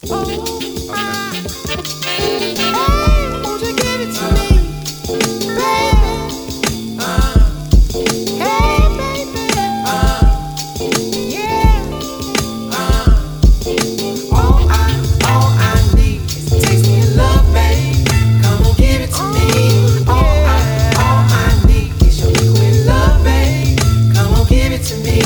Won't you give it to me, baby? Hey, baby. Yeah. All I need is a taste of your love, babe. Come on, give it to me. All I need is your liquid love, babe. Come on, give it to me.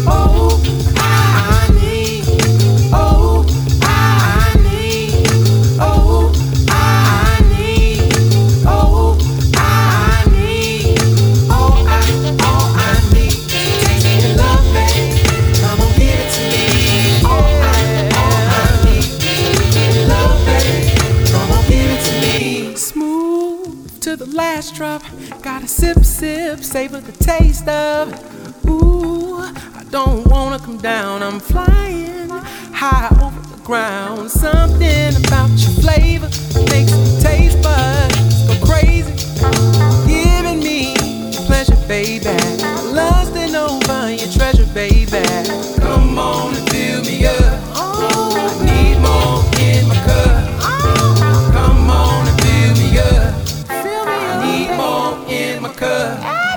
To the last drop, gotta sip, savor the taste of. Ooh, I don't wanna come down, I'm flying high over the ground. Something about your flavor makes the taste buds go crazy, giving me pleasure, baby. Lusting over your treasure, baby. Come on and fill me up. I need more in my cup. Come on and fill me up. In my cup.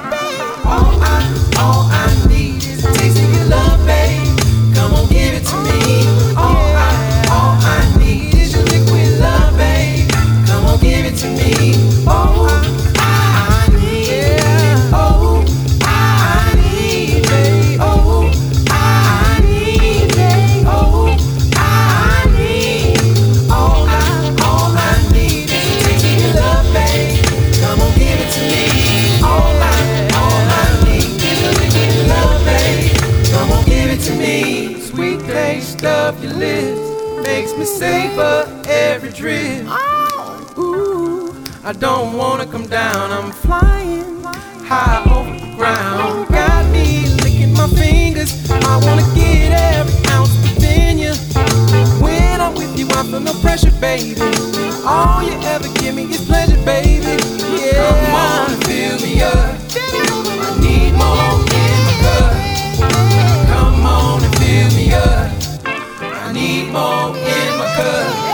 All I need is a taste of your love, babe. Come on, give it to me. All I need is your liquid love, babe. Come on, give it to me. I need, I need, babe. I need, babe. I need. All I need is a taste of your love, babe. Come on, give it to me. All I need is a liquid love, babe. Come on, give it to me. Sweet taste of your lips makes me savor every drip. Ooh, I don't wanna come down, I'm flying high over the ground. Got me licking my fingers, I wanna get every ounce within you. When I'm with you, I feel no pressure, baby. All you ever give me is pleasure, baby. Yeah. Come on and fill me up. I need more in my cup. Come on and fill me up. I need more in my cup.